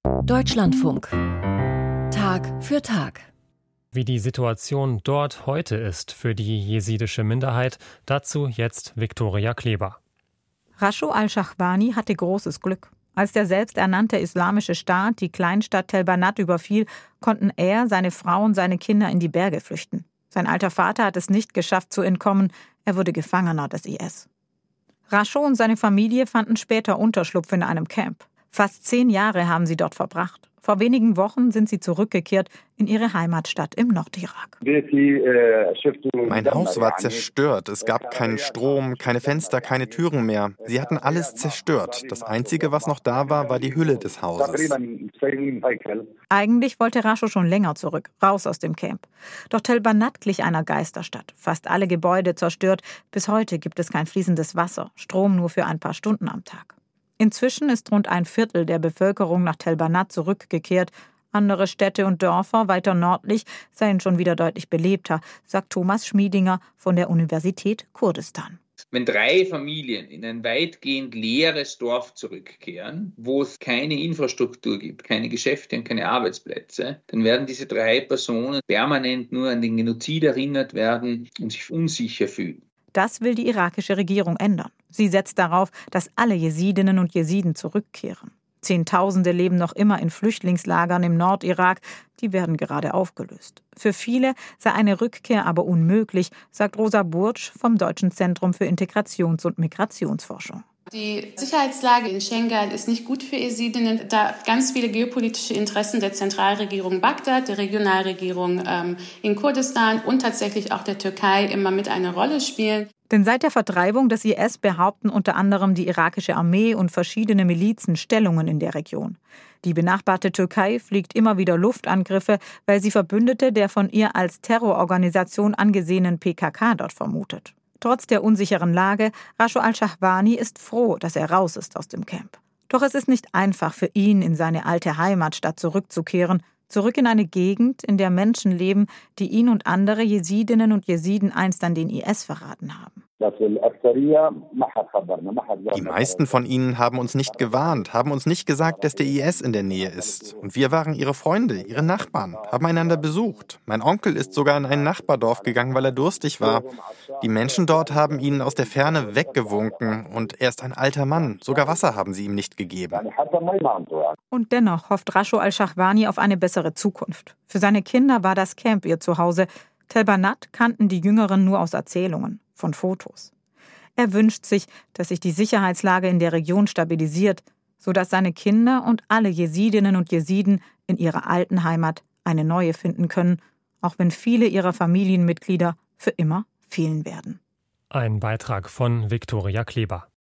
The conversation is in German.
Deutschlandfunk. Tag für Tag. Wie die Situation dort heute ist für die jesidische Minderheit, dazu jetzt Viktoria Kleber. Rasho al-Shahbani hatte großes Glück. Als der selbsternannte islamische Staat die Kleinstadt Tel Banat überfiel, konnten er, seine Frau und seine Kinder in die Berge flüchten. Sein alter Vater hat es nicht geschafft zu entkommen, er wurde Gefangener des IS. Rasho und seine Familie fanden später Unterschlupf in einem Camp. Fast 10 Jahre haben sie dort verbracht. Vor wenigen Wochen sind sie zurückgekehrt in ihre Heimatstadt im Nordirak. Mein Haus war zerstört. Es gab keinen Strom, keine Fenster, keine Türen mehr. Sie hatten alles zerstört. Das Einzige, was noch da war, war die Hülle des Hauses. Eigentlich wollte Rasho schon länger zurück, raus aus dem Camp. Doch Tel Banat glich einer Geisterstadt. Fast alle Gebäude zerstört. Bis heute gibt es kein fließendes Wasser, Strom nur für ein paar Stunden am Tag. Inzwischen ist rund 1/4 der Bevölkerung nach Tel Banat zurückgekehrt. Andere Städte und Dörfer weiter nördlich seien schon wieder deutlich belebter, sagt Thomas Schmiedinger von der Universität Kurdistan. Wenn 3 Familien in ein weitgehend leeres Dorf zurückkehren, wo es keine Infrastruktur gibt, keine Geschäfte und keine Arbeitsplätze, dann werden diese 3 Personen permanent nur an den Genozid erinnert werden und sich unsicher fühlen. Das will die irakische Regierung ändern. Sie setzt darauf, dass alle Jesidinnen und Jesiden zurückkehren. Zehntausende leben noch immer in Flüchtlingslagern im Nordirak. Die werden gerade aufgelöst. Für viele sei eine Rückkehr aber unmöglich, sagt Rosa Burtsch vom Deutschen Zentrum für Integrations- und Migrationsforschung. Die Sicherheitslage in Schengen ist nicht gut für Jesidinnen, da ganz viele geopolitische Interessen der Zentralregierung Bagdad, der Regionalregierung in Kurdistan und tatsächlich auch der Türkei immer mit eine Rolle spielen. Denn seit der Vertreibung des IS behaupten unter anderem die irakische Armee und verschiedene Milizen Stellungen in der Region. Die benachbarte Türkei fliegt immer wieder Luftangriffe, weil sie Verbündete der von ihr als Terrororganisation angesehenen PKK dort vermutet. Trotz der unsicheren Lage, Rasho al-Shahbani ist froh, dass er raus ist aus dem Camp. Doch es ist nicht einfach für ihn, in seine alte Heimatstadt zurückzukehren, zurück in eine Gegend, in der Menschen leben, die ihn und andere Jesidinnen und Jesiden einst an den IS verraten haben. Die meisten von ihnen haben uns nicht gewarnt, haben uns nicht gesagt, dass der IS in der Nähe ist. Und wir waren ihre Freunde, ihre Nachbarn, haben einander besucht. Mein Onkel ist sogar in ein Nachbardorf gegangen, weil er durstig war. Die Menschen dort haben ihn aus der Ferne weggewunken. Und er ist ein alter Mann. Sogar Wasser haben sie ihm nicht gegeben. Und dennoch hofft Rasho al-Shahbani auf eine bessere Zukunft. Für seine Kinder war das Camp ihr Zuhause. Tel Banat kannten die Jüngeren nur aus Erzählungen, von Fotos. Er wünscht sich, dass sich die Sicherheitslage in der Region stabilisiert, sodass seine Kinder und alle Jesidinnen und Jesiden in ihrer alten Heimat eine neue finden können, auch wenn viele ihrer Familienmitglieder für immer fehlen werden. Ein Beitrag von Viktoria Kleber.